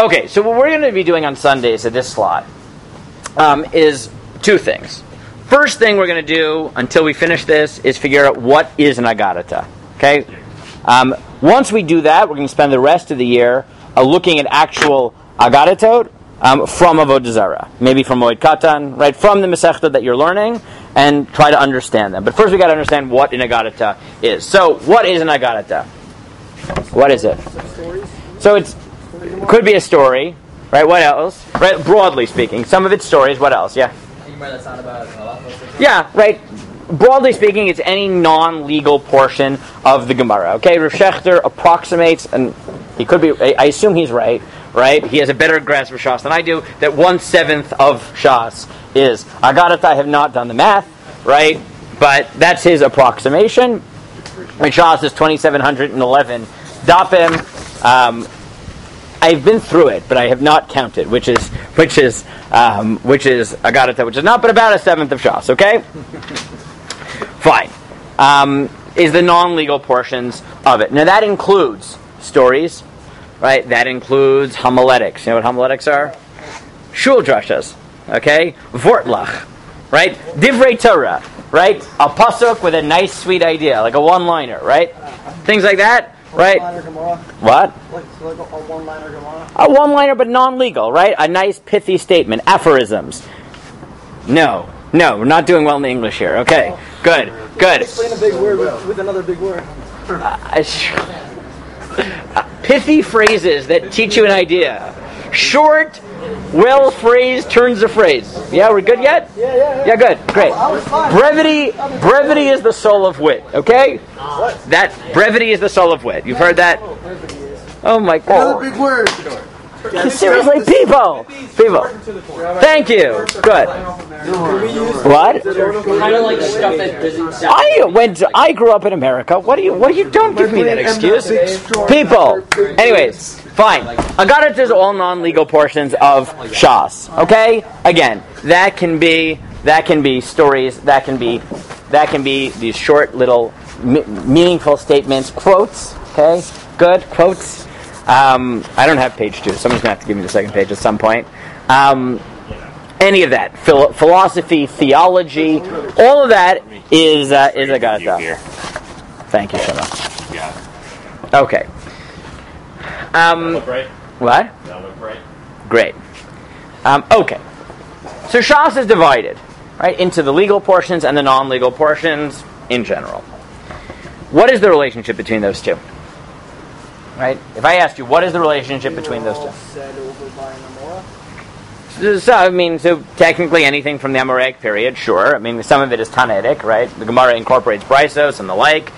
Okay, so what we're going to be doing on Sundays at this slot is two things. First thing we're going to do until we finish this is figure out what is an Agadata. Okay? Once we do that, we're going to spend the rest of the year looking at actual Agadatot from Avodah Zarah. Maybe from Moed Katan, right? From the Masechta that you're learning, and try to understand them. But first we got to understand what an Agadata is. So, what is an Agadata? What is it? So it could be a story, right? What else? Right? Broadly speaking, some of it's stories. What else? Yeah. That's not about halakha. Yeah, right. Broadly speaking, it's any non-legal portion of the Gemara. Okay, Rav Shechter approximates, and he could be. I assume he's right. Right? He has a better grasp of Shas than I do. That 1/7 of Shas is Agadata. I have not done the math, right? But that's his approximation. And Shas is 2,711 dapim. I've been through it, but I have not counted, which is Agadata, which is not, but about 1/7 of Shas. Okay, fine. Is the non-legal portions of it. Now that includes stories, right? That includes homiletics. You know what homiletics are? Shul drashas. Okay, vortlach, right? Divrei Torah, right? A pasuk with a nice, sweet idea, like a one-liner, right? Things like that. Right? What? Like a one-liner Gemara? A one-liner, but non-legal, right? A nice, pithy statement. Aphorisms. No, we're not doing well in the English here. Okay, good. Explain a big word with another big word. Pithy phrases that teach you an idea. Short, well-phrased turns of phrase. Yeah, we're good yet? Yeah, good, great. I was fine. Brevity is the soul of wit, okay? That brevity is the soul of wit. You've heard that? Oh my God. Another big word. Seriously, people. Thank you. Good. What? Kind of like stuff that doesn't sound. I grew up in America. What do you? Don't give me that excuse. People. Anyways, fine. Agadata is all non-legal portions of Shas. Okay. Again, that can be stories. That can be these short little meaningful statements, quotes. Okay. Good quotes. I don't have page 2. Someone's going to have to give me the second page at some point. Any of that. Philosophy, theology, all of that is Agadata. Thank you, Shema. Yeah. Okay. Look right. What? That look right. Great. Okay. So Shas is divided, right, into the legal portions and the non-legal portions in general. What is the relationship between those two? Right? If I asked you, what is the relationship between those two? Said over by an Amora? So technically anything from the Amoraic period, sure. I mean, some of it is Tanaitic, right? The Gemara incorporates Brisos and the like.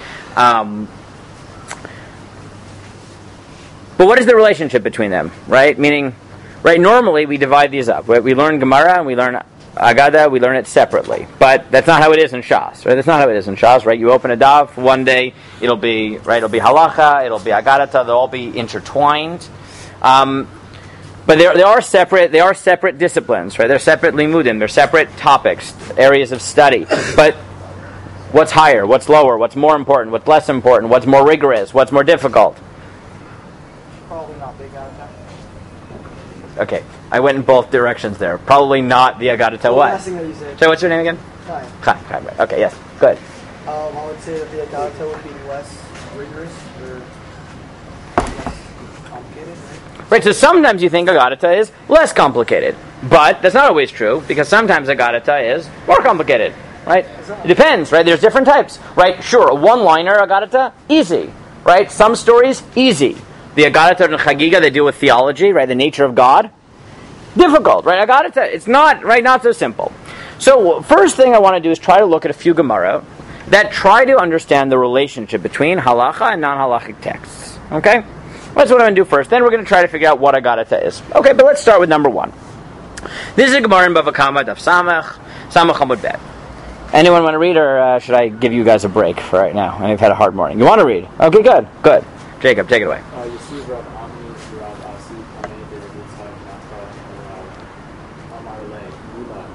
But what is the relationship between them, right? Meaning, right, normally we divide these up. Right? We learn Gemara and we learn Agada, we learn it separately. But that's not how it is in Shas, right? That's not how it is in Shas, right? You open a daf, one day it'll be halacha, it'll be Agadata, they'll all be intertwined. But they are separate disciplines, right? They're separate limudim, they're separate topics, areas of study. But what's higher, what's lower, what's more important, what's less important, what's more rigorous, what's more difficult? Probably not big Agadata. Okay, I went in both directions there. Probably not the Agadata what? Last thing that you said. So what's your name again? Fine. Chaim, right. Okay, yes, good. I would say that the Agadata would be less rigorous or less complicated, right? Right, so sometimes you think Agadata is less complicated. But that's not always true, because sometimes Agadata is more complicated, right? It depends, right? There's different types, right? Sure, a one-liner Agadata, easy, right? Some stories, easy. The Agadata and Chagiga, they deal with theology, right? The nature of God. Difficult, right? Agadata, it's not, right? Not so simple. So, first thing I want to do is try to look at a few Gemara that try to understand the relationship between halacha and non-halachic texts. Okay? That's what I'm going to do first. Then we're going to try to figure out what Agadata is. Okay, but let's start with number 1. This is a Gemara in Bava Kama, Daf Samach Amud Bet. Anyone want to read, or should I give you guys a break for right now? I've had a hard morning. You want to read? Okay, good. Jacob, take it away. Yesiv Rav Ami, Rav Asi, Kamei, David Yitzhak, Nacha, Rav Amar Le, Mula,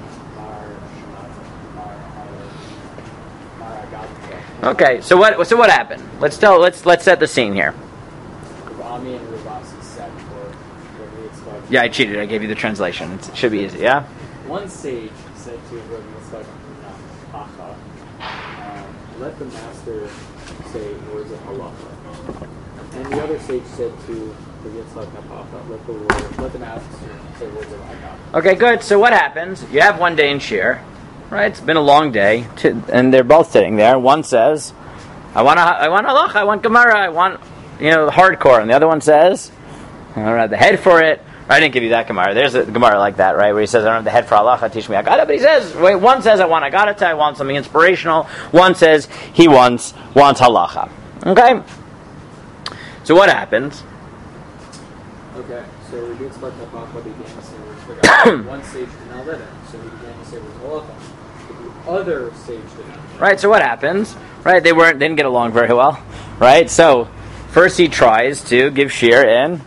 Mar Agadata. Okay, so what happened? Let's set the scene here. Rav Ami and Rav Asi said for David Yitzchak. Yeah, I cheated. I gave you the translation. It should be easy, yeah? One sage said to Rabbi Yitzchak, Acha, let the master say words of halacha. And the other sage said to Rabbi Yitzchak, Acha, let the master say words of Acha. Okay, good. So what happens? You have one day in Shir, right? It's been a long day, and they're both sitting there. One says, I want halacha, I want Gemara, I want, hardcore. And the other one says, I don't have the head for it. I didn't give you that Gemara. There's a Gemara like that, right? Where he says, I don't have the head for halacha, teach me Agada. But he says, one says, I want Agada, I want something inspirational. One says, he wants halacha. Okay? So what happens? Okay, so Rabbi Yitzchak Acha began to say words for God. One sage did not let him, so he began to say words of halacha. But the other sage did not. Right, so what happens? Right, they didn't get along very well. Right? So first he tries to give shir in.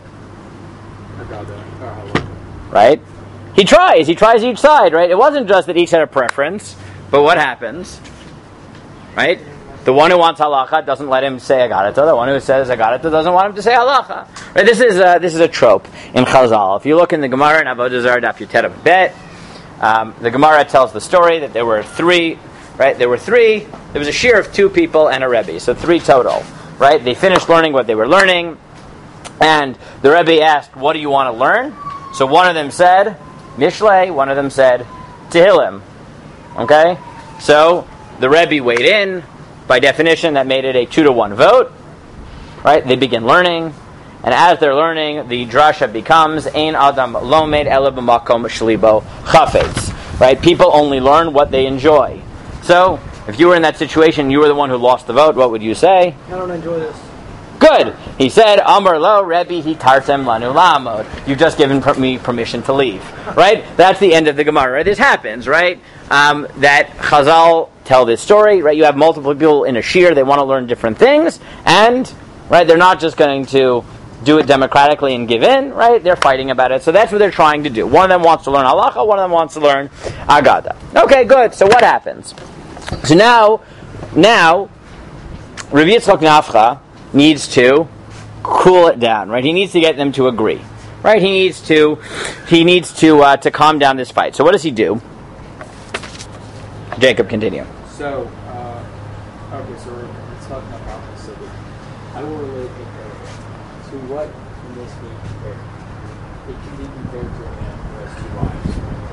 Right? He tries each side, right? It wasn't just that each had a preference, but what happens? Right? The one who wants halacha doesn't let him say agarata. The one who says agarata doesn't want him to say halacha. Right? This is a trope in Chazal. If you look in the Gemara in Avodah Zarah Daf Yud Bet, the Gemara tells the story that there were three. Right? There was a shir of 2 people and a Rebbe, so 3 total. Right? They finished learning what they were learning, and the Rebbe asked, "What do you want to learn?" So one of them said Mishlei, one of them said Tehillim. Okay? So the Rebbe weighed in. By definition, that made it a 2-1 vote. Right? They begin learning. And as they're learning, the drasha becomes Ein Adam Lomed Ela B'Makom Shlibo Chafetz. Right? People only learn what they enjoy. So, if you were in that situation, you were the one who lost the vote, what would you say? I don't enjoy this. Good. He said, Amar lo, Rebbe, he tartem lanu lamod. You've just given me permission to leave. Right? That's the end of the Gemara. Right? This happens, right? That Chazal tell this story, right? You have multiple people in a shir, they want to learn different things, and, right, they're not just going to do it democratically and give in, right? They're fighting about it. So that's what they're trying to do. One of them wants to learn halacha, one of them wants to learn agada. Okay, good. So what happens? So now, Rav Yitzchak Nafcha needs to cool it down, right? He needs to get them to agree, right? He needs to calm down this fight. So what does he do? Jacob, continue. So, so let's talk about this. So I will relate it to what can this be compared? It can be compared to a man who has 2 wives.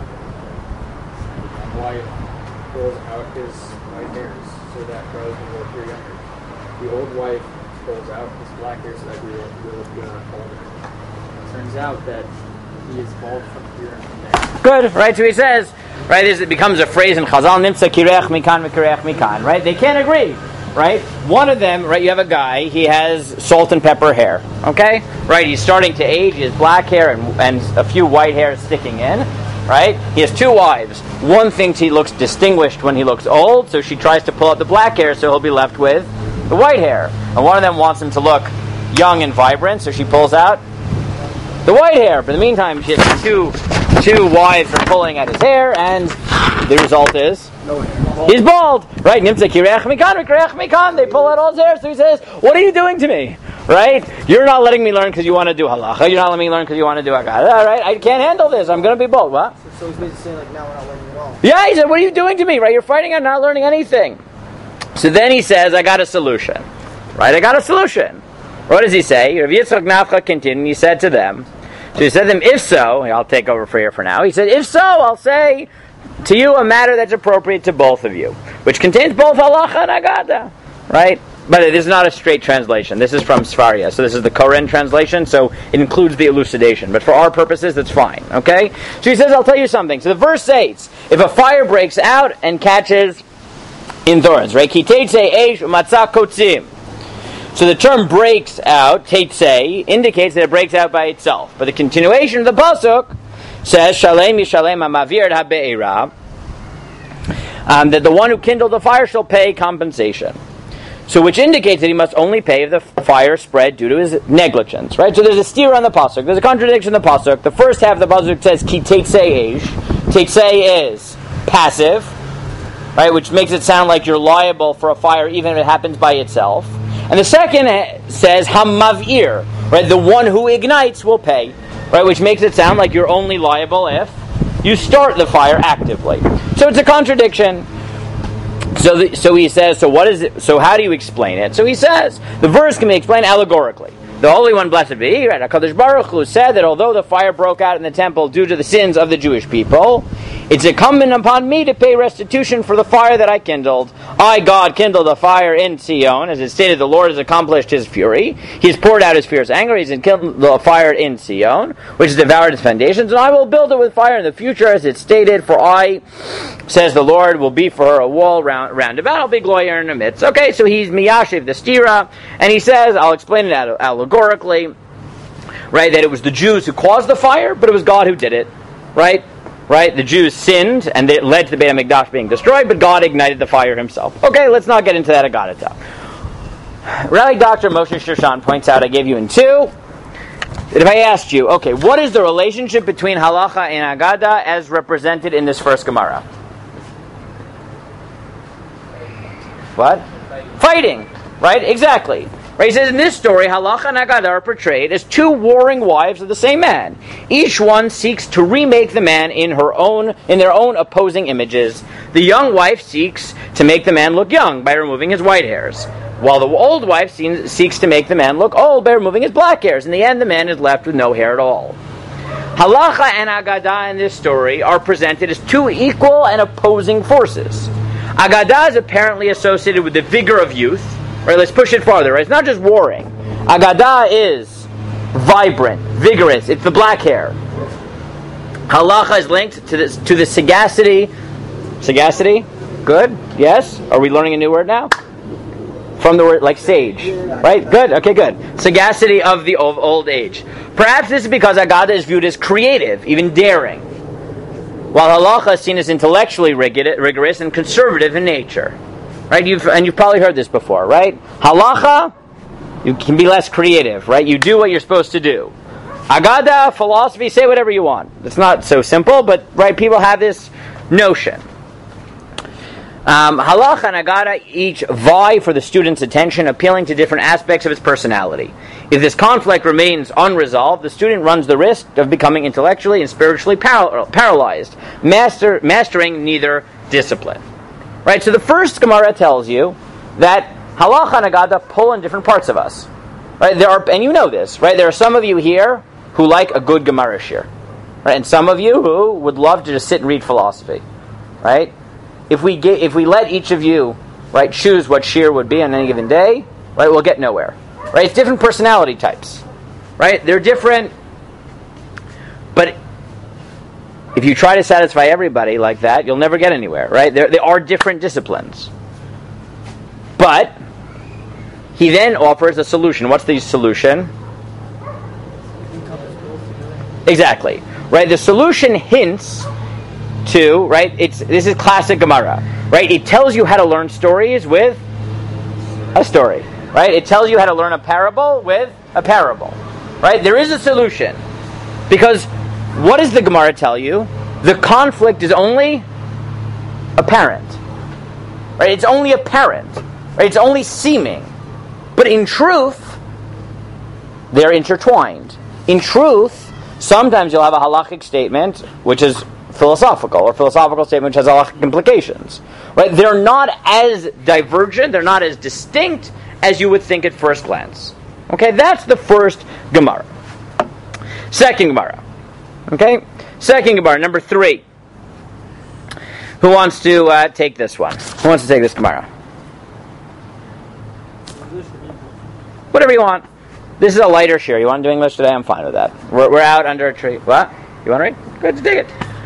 One wife pulls out his white hairs so that grows when will appear younger. The old wife pulls out his black hair so that we will appear older. It turns out that he is bald from here and from there. Good, right? So he says, right, it becomes a phrase in Chazal, Nimtza kirech mikan v'kirech mikan, right? They can't agree, right? One of them, right, you have a guy, he has salt and pepper hair, okay? Right, he's starting to age, he has black hair and a few white hairs sticking in, right? He has 2 wives. One thinks he looks distinguished when he looks old, so she tries to pull out the black hair so he'll be left with the white hair. And one of them wants him to look young and vibrant, so she pulls out the white hair. But in the meantime, she has two wives are pulling at his hair, and the result is he's bald. Right? Nimtza kirech mikan. They pull out all his hair. So he says, "What are you doing to me? Right? You're not letting me learn because you want to do halacha. You're not letting me learn because you want to do agada. All right? I can't handle this. I'm going to be bald." What? So he's basically saying, like, now we're not learning at all. Yeah, he said, "What are you doing to me? Right? You're fighting and not learning anything." So then he says, "I got a solution." Right? I got a solution. What does he say? Rav Yitzchak Nafcha continued. He said to them. So he said to them, if so, I'll take over for here for now. He said, if so, I'll say to you a matter that's appropriate to both of you, which contains both halacha and agada. Right? But this is not a straight translation. This is from Sfaria. So this is the Koren translation, so it includes the elucidation. But for our purposes, that's fine. Okay? So he says, I'll tell you something. So the verse states, if a fire breaks out and catches in thorns, right? Ki teitzei eish u'matzah kotzim. So the term breaks out, teitzei, indicates that it breaks out by itself. But the continuation of the pasuk says, Shalem yishalem ha'mavir et ha'be'era, that the one who kindled the fire shall pay compensation. So which indicates that he must only pay if the fire spread due to his negligence. Right? So there's a steer on the pasuk. There's a contradiction in the pasuk. The first half of the pasuk says, Ki teitzei eish. Teitzei is passive, right? Which makes it sound like you're liable for a fire even if it happens by itself. And the second says, Hamavir, right? The one who ignites will pay right? Which makes it sound like you're only liable if you start the fire actively. So it's a contradiction. So he says, so what is it? So how do you explain it? So he says, the verse can be explained allegorically. The Holy One, blessed be He, right? HaKadosh Baruch Hu said that although the fire broke out in the temple due to the sins of the Jewish people, it's incumbent upon me to pay restitution for the fire that I kindled. I, God, kindled a fire in Sion. As it stated, the Lord has accomplished His fury. He has poured out His fierce anger. He's kindled the fire in Sion, which has devoured its foundations. And I will build it with fire in the future, as it stated, for I, says the Lord, will be for her a wall round about. I'll be gloyer in the midst. Okay, so he's Miyashiv the Stira, and he says, I'll explain it allegorically, right, that it was the Jews who caused the fire, but it was God who did it, right? Right? The Jews sinned, and it led to the Beit HaMikdash being destroyed, but God ignited the fire Himself. Okay, let's not get into that Agadata. Rabbi Dr. Moshe Shoshan points out, I gave you in two, that if I asked you, okay, what is the relationship between Halacha and Agada as represented in this first Gemara? What? Fighting. Right? Exactly. Right? He says in this story, Halacha and Agada are portrayed as two warring wives of the same man. Each one seeks to remake the man in their own opposing images. The young wife seeks to make the man look young by removing his white hairs, while the old wife seeks to make the man look old by removing his black hairs. In the end, the man is left with no hair at all. Halacha and Agada in this story are presented as two equal and opposing forces. Agada is apparently associated with the vigor of youth. Right, let's push it farther. Right? It's not just warring. Agada is vibrant, vigorous. It's the black hair. Halacha is linked to the sagacity. Sagacity? Good? Yes? Are we learning a new word now? From the word like sage. Right? Good? Okay, good. Sagacity of the old age. Perhaps this is because Agada is viewed as creative, even daring, while Halacha is seen as intellectually rigorous and conservative in nature. Right? You've probably heard this before, right? Halacha, you can be less creative, right? You do what you're supposed to do. Agada, philosophy, say whatever you want. It's not so simple, but right, people have this notion. Halacha and Agada each vie for the student's attention, appealing to different aspects of his personality. If this conflict remains unresolved, the student runs the risk of becoming intellectually and spiritually paralyzed, mastering neither discipline. Right, so the first Gemara tells you that Halacha and Agada pull in different parts of us. Right, and you know this, right? There are some of you here who like a good Gemara shir, right? And some of you who would love to just sit and read philosophy, right? If we let each of you, right, choose what shir would be on any given day, right, we'll get nowhere. Right? It's different personality types, right? They're different, but if you try to satisfy everybody like that, you'll never get anywhere, right? They are different disciplines. But he then offers a solution. What's the solution? Exactly. Right? The solution hints to, right? This is classic Gemara. Right? It tells you how to learn stories with a story. Right? It tells you how to learn a parable with a parable. Right? There is a solution. Because what does the Gemara tell you? The conflict is only apparent. Right? It's only apparent. Right? It's only seeming. But in truth, they're intertwined. In truth, sometimes you'll have a halachic statement which is philosophical, or philosophical statement which has halachic implications. Right? They're not as divergent, they're not as distinct as you would think at first glance. Okay? That's the first Gemara. Second Gemara. Okay? Second Gemara, number 3. Who wants to take this one? Who wants to take this Gemara? Whatever you want. This is a lighter share. You want to do English today? I'm fine with that. We're out under a tree. What? You want to read? Good, to take it.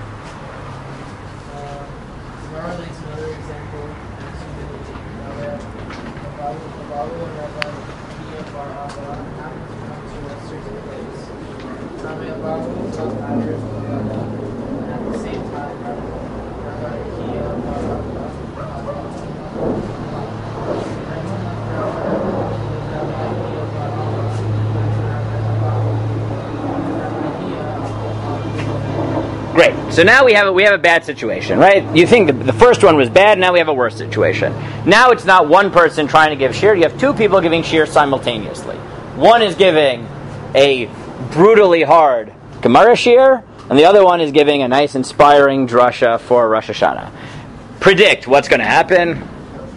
Great. So now we have a bad situation, right? You think the first one was bad, now we have a worse situation. Now it's not one person trying to give shir, you have two people giving shir simultaneously. One is giving a brutally hard Gemara shir, and the other one is giving a nice inspiring drasha for Rosh Hashanah. Predict what's going to happen.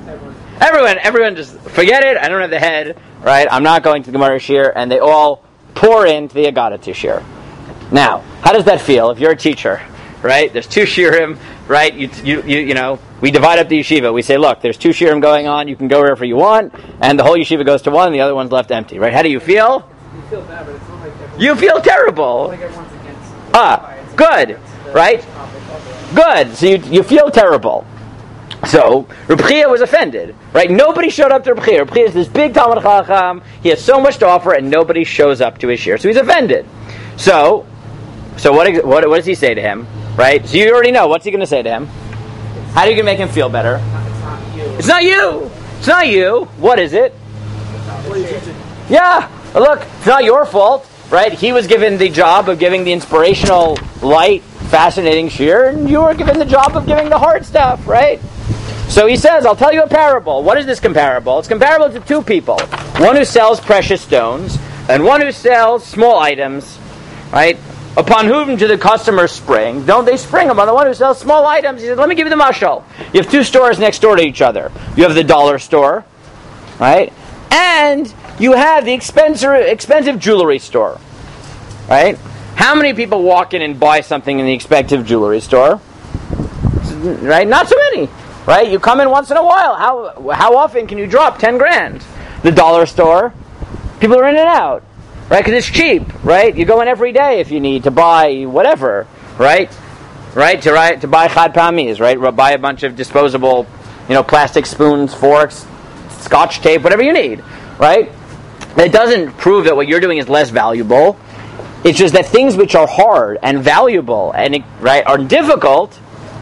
Everyone just forget it. I don't have the head, right? I'm not going to the Gemara shir, and they all pour into the Agadah shir. Now, how does that feel if you're a teacher, right? There's 2 shirim, right? You know, we divide up the yeshiva. We say, look, there's 2 shirim going on. You can go wherever you want, and the whole yeshiva goes to one, and the other one's left empty, right? How do you feel? You feel bad, but it's not like everyone's, You feel terrible. like everyone's against Good, right? Good. So you feel terrible. So Reb Chia was offended, right? Nobody showed up to Reb Chia. Reb Chia is this big Talmud Chacham. He has so much to offer, and nobody shows up to his shir. So he's offended. So what does he say to him, right? So you already know. What's he going to say to him? How are you going to make him feel better? It's not you. It's not you. What is it? What are you teaching? Yeah. Look, it's not your fault, right? He was given the job of giving the inspirational, light, fascinating shir, and you were given the job of giving the hard stuff, right? So he says, I'll tell you a parable. What is this comparable? It's comparable to 2 people. One who sells precious stones, and one who sells small items, right? Upon whom do the customers spring? Don't they spring upon the one who sells small items? He said, let me give you the mashal. You have 2 stores next door to each other. You have the dollar store, right? And you have the expensive jewelry store, right? How many people walk in and buy something in the expensive jewelry store? Right? Not so many, right? You come in once in a while. How often can you drop 10 grand? The dollar store, people are in and out, right? Because it's cheap, right? You go in every day if you need to buy whatever, right? Right? To buy chad pamis, right? Buy a bunch of disposable, plastic spoons, forks, Scotch tape, whatever you need, right? It doesn't prove that what you're doing is less valuable. It's just that things which are hard and valuable and are difficult,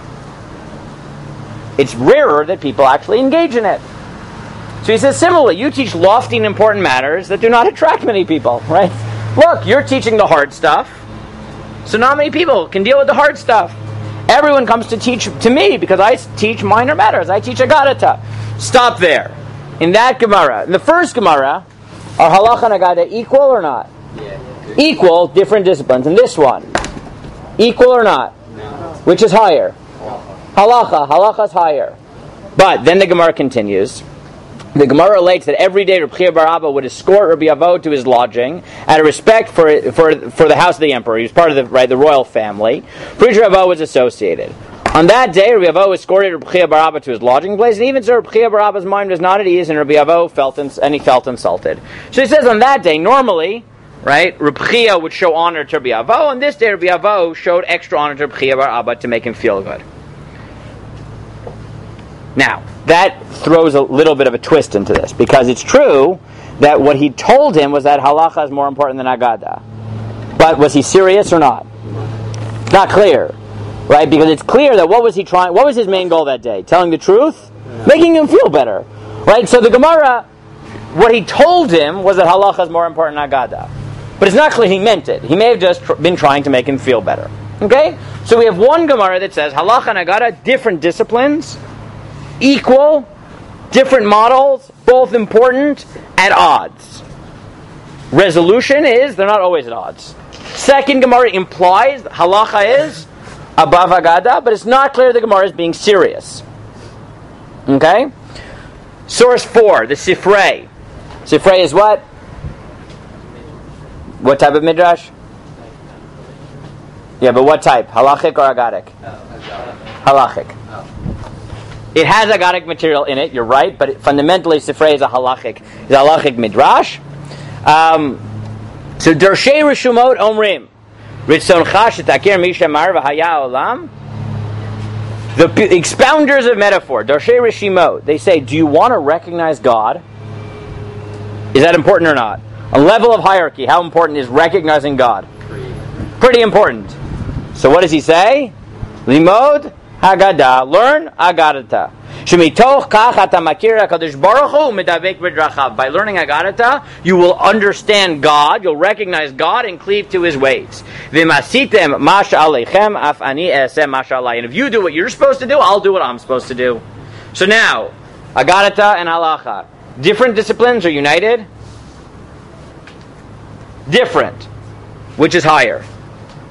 it's rarer that people actually engage in it. So he says, similarly, you teach lofty and important matters that do not attract many people, right? Look, you're teaching the hard stuff, so not many people can deal with the hard stuff. Everyone comes to teach to me because I teach minor matters. I teach Agadah. Stop there. In that Gemara, in the first Gemara, are halacha and Agadah equal or not? Yeah. Equal, different disciplines. In this one, equal or not? No. Which is higher? Halacha is higher. But then the Gemara continues. The Gemara relates that every day Reb Chia bar Abba would escort Rabbi Avo to his lodging out of respect for the house of the emperor. He was part of the royal family. For which Rabbi Avo was associated. On that day, Rabbi Avo escorted Reb Chia bar Abba to his lodging place, and even so, Reb Chia bar Abba's mind was not at ease, and Rabbi Avo felt insulted. So he says on that day, normally, right, Reb Chia would show honor to Rabbi Avo, and this day Rabbi Avo showed extra honor to Reb Chia bar Abba to make him feel good. Now, that throws a little bit of a twist into this, because it's true that what he told him was that halacha is more important than Agadah. But was he serious or not? It's not clear. Right, because it's clear that what was his main goal that day? Telling the truth? Making him feel better. Right, so the Gemara, what he told him was that halacha is more important than Agadah. But it's not clear he meant it. He may have just been trying to make him feel better. Okay? So we have one Gemara that says halacha and Agadah, different disciplines, equal, different models, both important, at odds. Resolution is, they're not always at odds. Second Gemara implies halacha is above Agadah, but it's not clear the Gemara is being serious. Okay? Source 4, the Sifrei. Sifrei is what? What type of midrash? Yeah, but what type? Halachic or Agadic? Halachic. It has Agadic material in it, you're right, but fundamentally Sifrei is a halachic midrash. So Dershei Rishumot Omrim. The expounders of metaphor, Darshei Rishimot, they say, do you want to recognize God? Is that important or not? A level of hierarchy, how important is recognizing God? Pretty important. So what does he say? Limod Haggadah, learn Agadah. By learning Agadah, you will understand God, you'll recognize God and cleave to His ways. And if you do what you're supposed to do, I'll do what I'm supposed to do. So now, Agadah and Halacha, different disciplines are united? Different. Which is higher?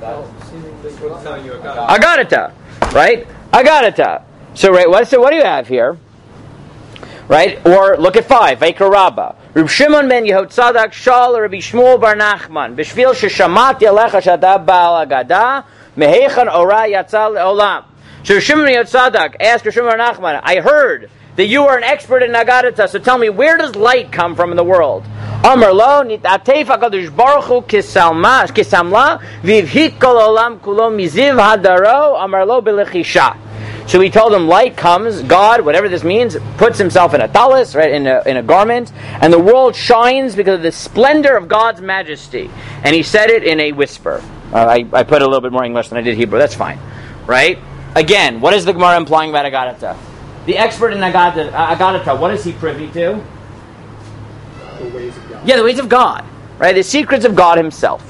Agadata, right? Agadata. So what do you have here? Right? Or look at 5. Vayikra Rabbah. Reb Shimon ben Yehotzadak Shal Rabbi Shmuel bar Nachman B'shvil sheshamati alecha shata ba'al agada mehechan ora yatzal le'olam. So Reb Shimon ben Yehotzadak asked Reb Shimon bar Nachman, I heard that you are an expert in Agadata, so tell me, where does light come from in the world? Amar lo nitatef HaKadosh Baruch Hu kisamla vivhik kol olam kulo miziv hadaro amar lo belechisha. So he told him, light comes, God, whatever this means, puts himself in a talis, right, in a garment, and the world shines because of the splendor of God's majesty. And he said it in a whisper. I put a little bit more English than I did Hebrew, that's fine. Right? Again, what is the Gemara implying about Agadata? The expert in Agadata, what is he privy to? The ways of God. Yeah, the ways of God. Right? The secrets of God himself.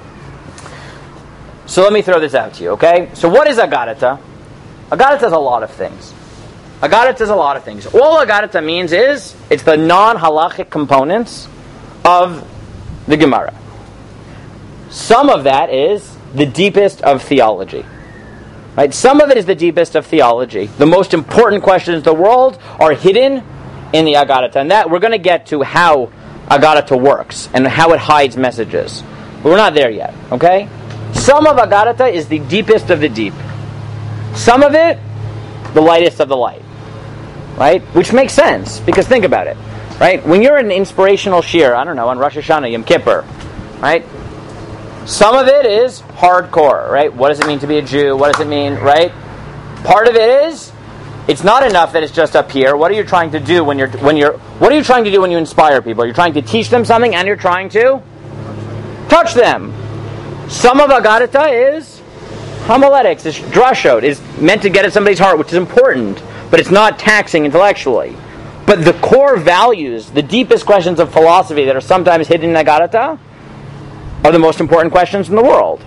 So let me throw this out to you, okay? So what is Agadata? Agadata is a lot of things. All Agadata means is, it's the non-halachic components of the Gemara. Some of that is the deepest of theology. Right? Some of it is the deepest of theology. The most important questions in the world are hidden in the Agadata. And that we're going to get to how Agadata works and how it hides messages. But we're not there yet, okay? Some of Agadata is the deepest of the deep. Some of it, the lightest of the light. Right? Which makes sense, because think about it. Right? When you're in an inspirational shir, I don't know, on Rosh Hashanah, Yom Kippur, right? Some of it is hardcore, right? What does it mean to be a Jew? What does it mean, right? Part of it is, it's not enough that it's just up here. What are you trying to do when you inspire people? You're trying to teach them something and you're trying to touch them. Some of Agadata is homiletics, is drashot, is meant to get at somebody's heart, which is important, but it's not taxing intellectually. But the core values, the deepest questions of philosophy that are sometimes hidden in Agadata, are the most important questions in the world.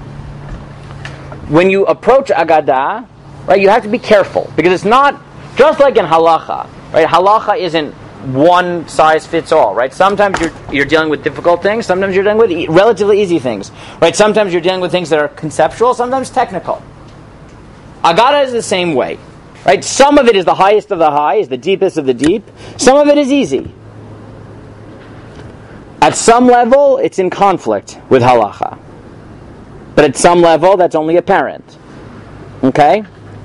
When you approach Agadah, right, you have to be careful, because it's not just like in halacha. Right, halacha isn't one size fits all. Right, sometimes you're dealing with difficult things. Sometimes you're dealing with relatively easy things. Right, sometimes you're dealing with things that are conceptual. Sometimes technical. Agadah is the same way. Right, some of it is the highest of the high, is the deepest of the deep. Some of it is easy. At some level, it's in conflict with halacha. But at some level, that's only apparent. Okay?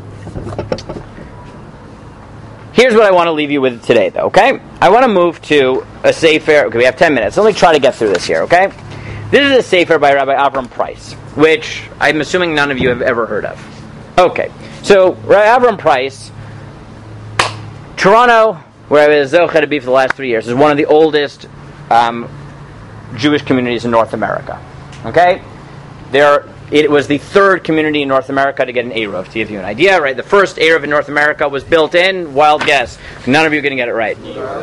Here's what I want to leave you with today, though, okay? I want to move to a sefer. Okay, we have 10 minutes. Let me try to get through this here, okay? This is a sefer by Rabbi Avram Price, which I'm assuming none of you have ever heard of. Okay, so Rabbi Avram Price, Toronto, where I was zocheh to be for the last 3 years, is one of the oldest Jewish communities in North America. Okay? It was the third community in North America to get an Eruv, to give you an idea, right? The first Eruv in North America was built in, wild guess, none of you are going to get it right.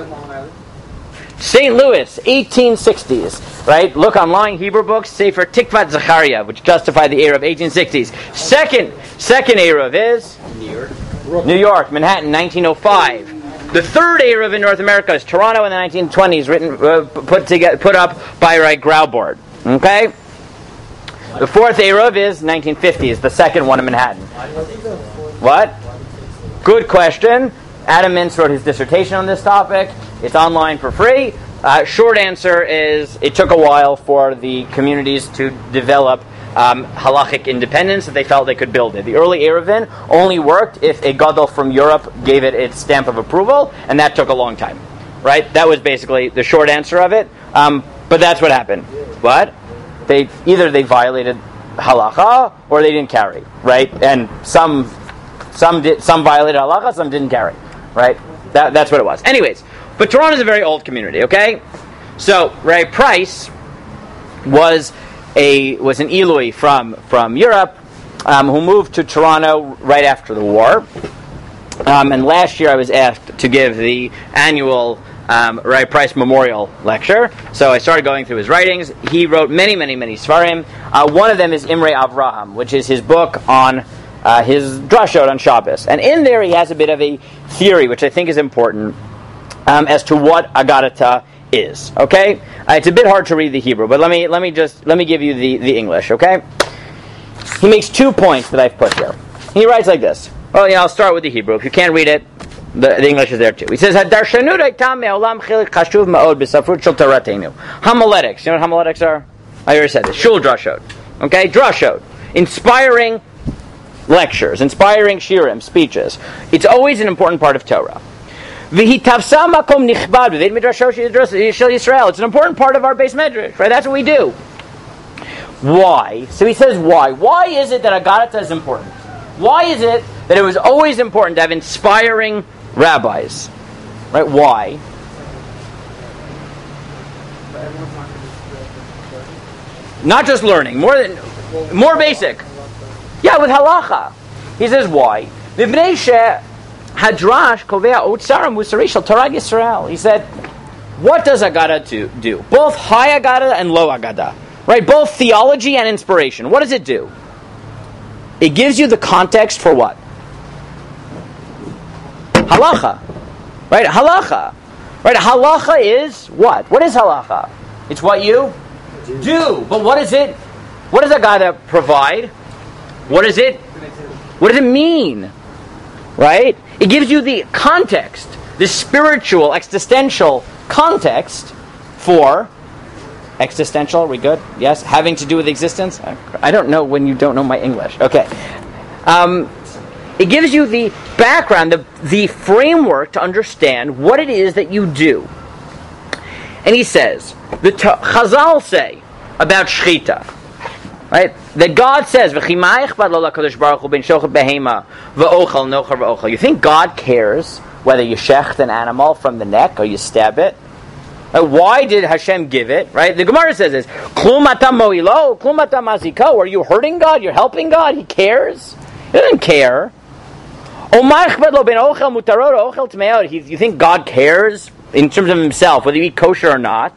St. Louis, 1860s, right? Look online, Hebrew books, Sefer Tikvat Zechariah, which justified the Eruv, 1860s. Second Eruv is? New York, Manhattan, 1905. The third Eruv in North America is Toronto in the 1920s, put up by Grauboard. Okay? The fourth Eruv is 1950s, the second one in Manhattan. What? Good question. Adam Mintz wrote his dissertation on this topic. It's online for free. Short answer is, it took a while for the communities to develop halachic independence that they felt they could build it. The early Eruvin only worked if a gadol from Europe gave it its stamp of approval, and that took a long time. Right? That was basically the short answer of it. But that's what happened. What? They violated halacha or they didn't carry. Right? And some violated halacha, some didn't carry. Right? That's what it was. Anyways, but Toronto is a very old community. Okay, so Ray Price was an Eloi from Europe who moved to Toronto right after the war. And last year I was asked to give the annual Ray Price Memorial Lecture. So I started going through his writings. He wrote many, many, many Svarim. One of them is Imre Avraham, which is his book on his drashot on Shabbos. And in there he has a bit of a theory, which I think is important, as to what Agadata is. Okay? It's a bit hard to read the Hebrew, but let me give you the English, okay? he makes 2 points that I've put here. He writes like this. Well, I'll start with the Hebrew. If you can't read it, the English is there too. He says, Homiletics. You know what homiletics are? I already said this. Shul drashot. Okay? Drashot. Inspiring lectures, inspiring shirim, speeches. It's always an important part of Torah. It's an important part of our base medrash, right? That's what we do. Why? So he says why. Why is it that Agarata is important? Why is it that it was always important to have inspiring rabbis? Right? Why? Not just learning, more basic. Yeah, with halacha. He says why? Hadrash kovea utzara musari shel Torah Yisrael. He said, what does Agada do? Both high Agada and low Agada. Right? Both theology and inspiration. What does it do? It gives you the context for what? Halacha. Right? Halacha. Right? Halacha is what? What is halacha? It's what you do. But what is it? What does Agada provide? What is it? What does it mean? Right? It gives you the context, the spiritual, existential context for existential. Are we good? Yes? Having to do with existence? I don't know when you don't know my English. Okay. It gives you the background, the framework to understand what it is that you do. And he says, the Chazal say about Shechita, right? That God says, you think God cares whether you shecht an animal from the neck or you stab it? Why did Hashem give it? Right? The Gemara says this, are you hurting God? You're helping God? He cares? He doesn't care. You think God cares in terms of himself, whether you eat kosher or not?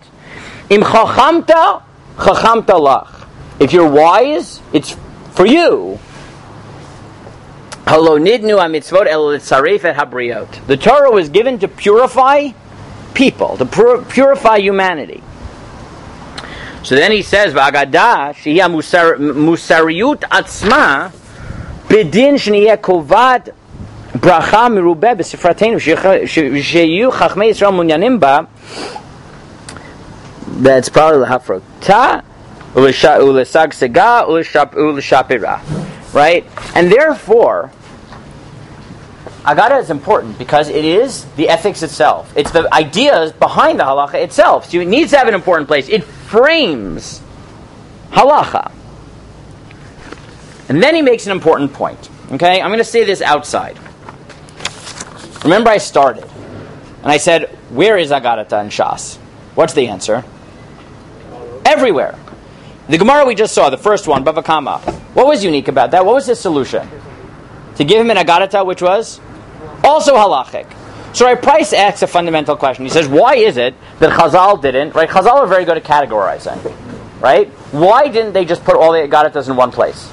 If you're wise, it's for you. The Torah was given to purify people, to purify humanity. So then he says, "V'agada shehi musariyut atzma bedin shniyeh kovat bracha merubeh b'sifratenu sheyu chachmei Yisrael munyanim ba." That's probably the hafrota. Right? And therefore, Agada is important because it is the ethics itself. It's the ideas behind the halacha itself. So it needs to have an important place. It frames halacha. And then he makes an important point. Okay? I'm going to say this outside. Remember I started. And I said, where is Agadata in Shas? What's the answer? Everywhere. The Gemara we just saw, the first one, Bava Kama. What was unique about that? What was his solution? To give him an Agadata which was also halachic. So Rabbi Price asks a fundamental question. He says, why is it that Chazal didn't, right? Chazal are very good at categorizing, right? Why didn't they just put all the Agadatas in one place?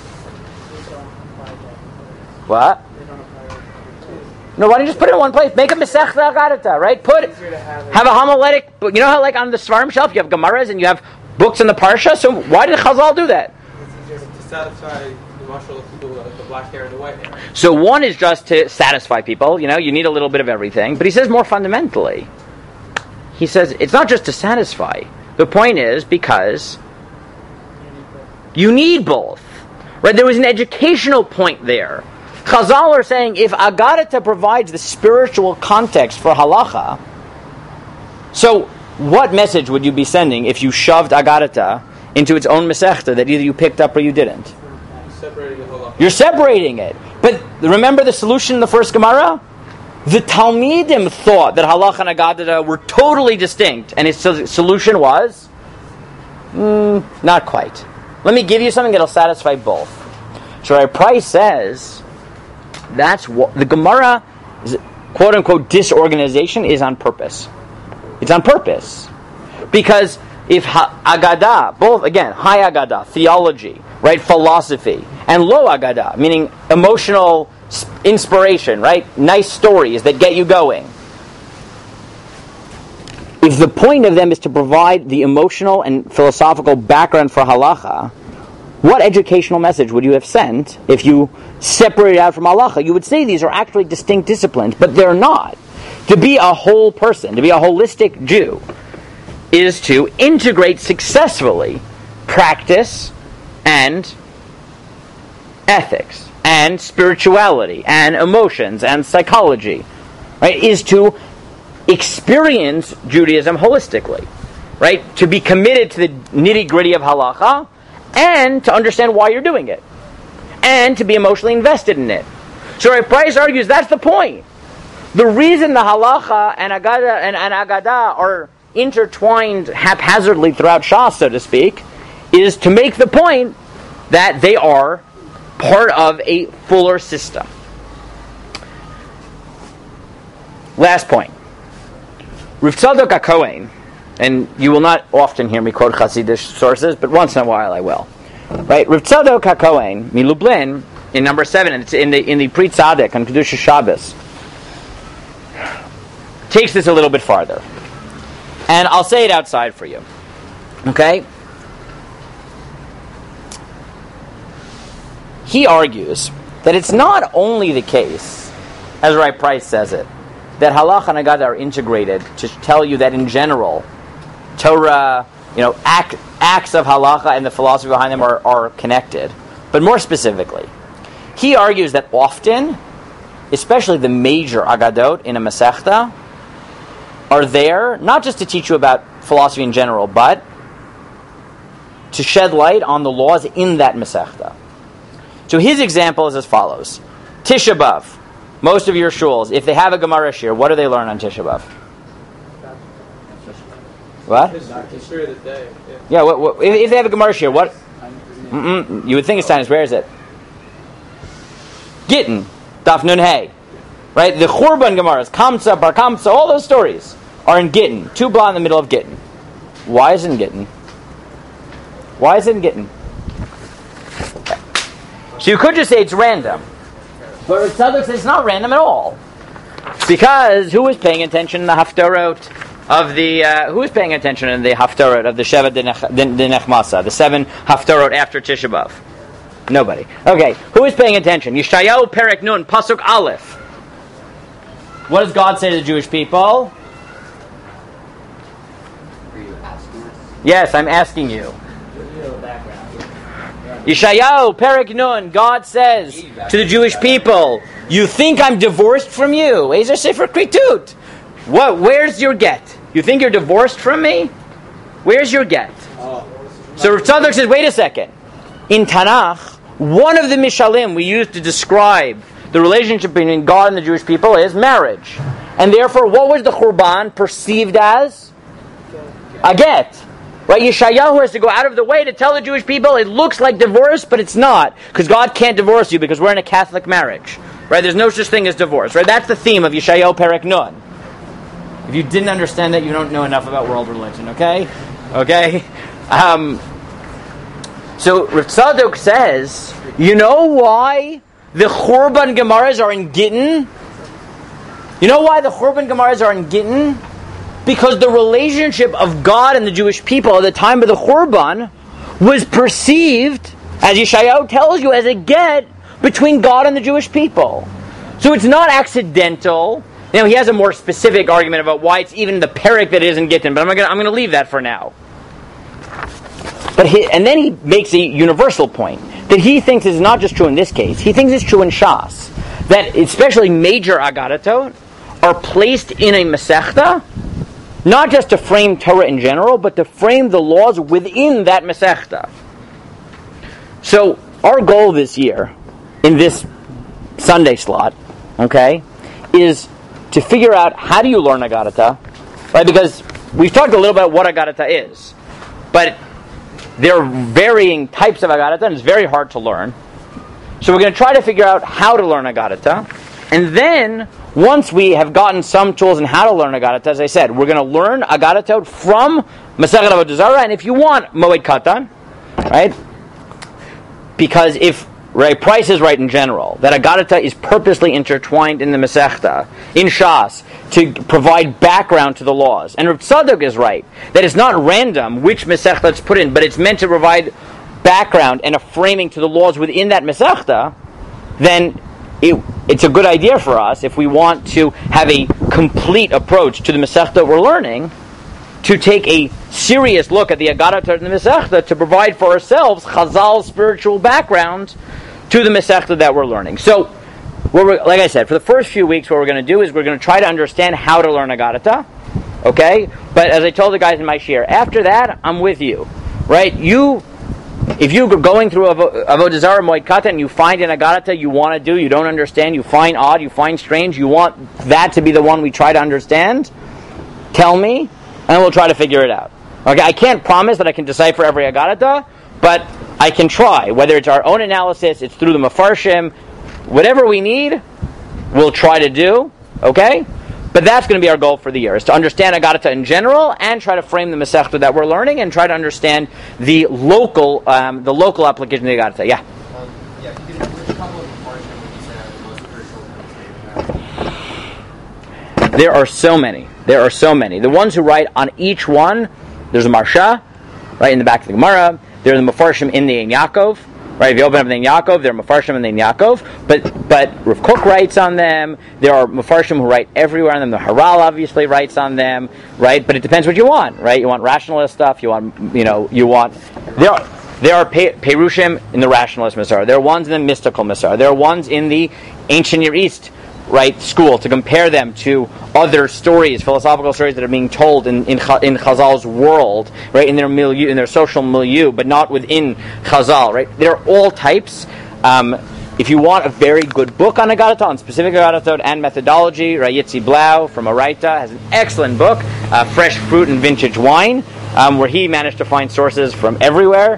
What? No, why don't you just put it in one place? Make a Masechta Agadata, right? Have a homiletic, you know how like on the Svarim shelf you have Gemaras and you have books in the Parsha? So why did Chazal do that? To satisfy the marshal of people with the black hair and the white hair. So one is just to satisfy people, you need a little bit of everything. But he says more fundamentally, he says it's not just to satisfy. The point is because you need both. Right? There was an educational point there. Chazal are saying if Agadata provides the spiritual context for halacha, so what message would you be sending if you shoved Agadata into its own Masechta that either you picked up or you didn't? You're separating it. But remember the solution in the first Gemara? The Talmidim thought that Halacha and Agadata were totally distinct, and its solution was not quite. Let me give you something that'll satisfy both. So Rabbi Price says that's what the Gemara, quote unquote, disorganization is on purpose. It's on purpose. Because if Agada, both, again, high Agada, theology, right, philosophy, and low Agada, meaning emotional inspiration, right, nice stories that get you going. If the point of them is to provide the emotional and philosophical background for halacha, what educational message would you have sent if you separated out from halacha? You would say these are actually distinct disciplines, but they're not. To be a whole person, to be a holistic Jew, is to integrate successfully practice and ethics and spirituality and emotions and psychology, right? Is to experience Judaism holistically, right? To be committed to the nitty-gritty of halacha and to understand why you're doing it and to be emotionally invested in it. So Rabbi Price argues that's the point. The reason the halacha and Agadah are intertwined haphazardly throughout Shas, so to speak, is to make the point that they are part of a fuller system. Last point. Rav Tzadok HaKohen, and you will not often hear me quote Hasidic sources, but once in a while I will. Right? Rav Tzadok HaKohen, Milublin, in number 7, it's in the Pri Tzaddik on Kedusha Shabbos, takes this a little bit farther. And I'll say it outside for you. Okay? He argues that it's not only the case, as Rabbi Price says it, that halacha and Agadah are integrated to tell you that in general, Torah, acts of halacha and the philosophy behind them are connected. But more specifically, he argues that often, especially the major Agadot in a Masechta, are there not just to teach you about philosophy in general, but to shed light on the laws in that Masechta. So his example is as follows. Tisha B'Av. Most of your shuls, if they have a Gemara Shir, what do they learn on Tisha B'Av? What? History of the day. Yeah, if they have a Gemara Shir, what? You would think it's Tanis. Where is it? Gittin. Daf Nun Hey. Right? The Churban Gemaras, Kamsa, Bar Kamsa, all those stories are in Gittin. 2 blah in the middle of Gittin. Why is it in Gittin? Why is it in Gittin? Okay. So you could just say it's random. But Rav Tzadok says it's not random at all. Because who is paying attention in the Haftarot of the who is paying attention in the Haftarot of the Sheva Nechmasa, the 7 Haftarot after Tisha B'Av? Nobody. Okay, who is paying attention? Yeshayahu Perek Nun, Pasuk Aleph. What does God say to the Jewish people? Yes, I'm asking you. Yeshayahu, Perek Nun, God says to the Jewish people, you think I'm divorced from you? Ezer Sefer Kritut. What? Where's your get? You think you're divorced from me? Where's your get? So Rav Tzadok says, wait a second. In Tanakh, one of the Mishalim we use to describe the relationship between God and the Jewish people is marriage. And therefore, what was the Churban perceived as? A get. Right? Yeshayahu has to go out of the way to tell the Jewish people it looks like divorce, but it's not. Because God can't divorce you because we're in a Catholic marriage. Right? There's no such thing as divorce. Right? That's the theme of Yeshayahu Perek Nun. If you didn't understand that, you don't know enough about world religion. Okay? Okay? So Rav Tzadok says, you know why the Churban Gemaras are in Gittin? You know why the Churban Gemaras are in Gittin? Because the relationship of God and the Jewish people at the time of the Churban was perceived, as Yeshayahu tells you, as a get between God and the Jewish people. So it's not accidental. Now he has a more specific argument about why it's even the Perek that isn't Gittin, but I'm going to leave that for now. And then he makes a universal point that he thinks is not just true in this case. He thinks it's true in Shas. That especially major Agadatot are placed in a Masechta, not just to frame Torah in general, but to frame the laws within that Masechta. So our goal this year, in this Sunday slot, okay, is to figure out how do you learn Agadata, right? Because we've talked a little about what Agadata is, but there are varying types of Agadata, and it's very hard to learn. So we're going to try to figure out how to learn Agadata, and then once we have gotten some tools on how to learn Agadata, as I said, we're going to learn Agadata from Masechet Avodah Zarah, and if you want, Moed Katan, right? Because if Ray Price is right in general, that Agadata is purposely intertwined in the Masechta, in Shas, to provide background to the laws. And Rav Tzadok is right, that it's not random which Masechta it's put in, but it's meant to provide background and a framing to the laws within that Masechta, then it's a good idea for us, if we want to have a complete approach to the Masechta we're learning, to take a serious look at the Agadah and the Masechta to provide for ourselves Chazal's spiritual background to the Masechta that we're learning. So, like I said, for the first few weeks, what we're going to do is we're going to try to understand how to learn Agadah, okay? But as I told the guys in my share, after that, I'm with you, right? If you're going through Avodah Zarah Moed Katan and you find an Agadah you want to do, you don't understand, you find odd, you find strange, you want that to be the one we try to understand, tell me, and we'll try to figure it out. Okay, I can't promise that I can decipher every Agadah, but I can try. Whether it's our own analysis, it's through the Mefarshim, whatever we need, we'll try to do, okay? But that's going to be our goal for the year, is to understand Agadah in general and try to frame the Masechta that we're learning and try to understand the local application of the Agadah. Yeah? Which couple of Mefarshim would you say are the most crucial? There are so many. The ones who write on each one, there's a Marsha, right in the back of the Gemara. There are the Mefarshim in the Ein Yaakov. Right, if you open up the Ein Yaakov, there are Mefarshim in the Ein Yaakov, but Rav Kook writes on them. There are Mefarshim who write everywhere on them. The Haral obviously writes on them, right? But it depends what you want, right? You want rationalist stuff. There are Perushim in the rationalist Masar. There are ones in the mystical Masar. There are ones in the ancient Near East, right, school, to compare them to other stories, philosophical stories that are being told in Chazal's world, right, in their milieu, in their social milieu, but not within Chazal, right? There are all types. If you want a very good book on Agadah, on specific Agadah and methodology, right, Yitzi Blau from Araita has an excellent book, Fresh Fruit and Vintage Wine, where he managed to find sources from everywhere.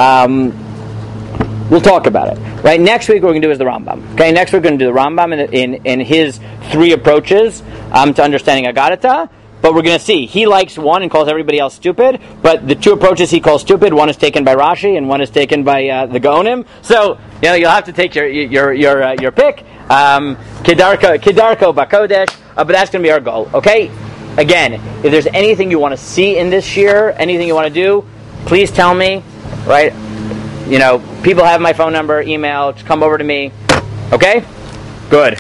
We'll talk about it. Right, next week what we're going to do is the Rambam. Okay, next week we're going to do the Rambam in his three approaches to understanding Agadah. But we're going to see, he likes one and calls everybody else stupid, but the two approaches he calls stupid, one is taken by Rashi and one is taken by the Gaonim. So, you'll have to take your pick. Kedarko Bakodesh, but that's going to be our goal. Okay? Again, if there's anything you want to see in this year, anything you want to do, please tell me, right? People have my phone number, email, just come over to me. Okay? Good.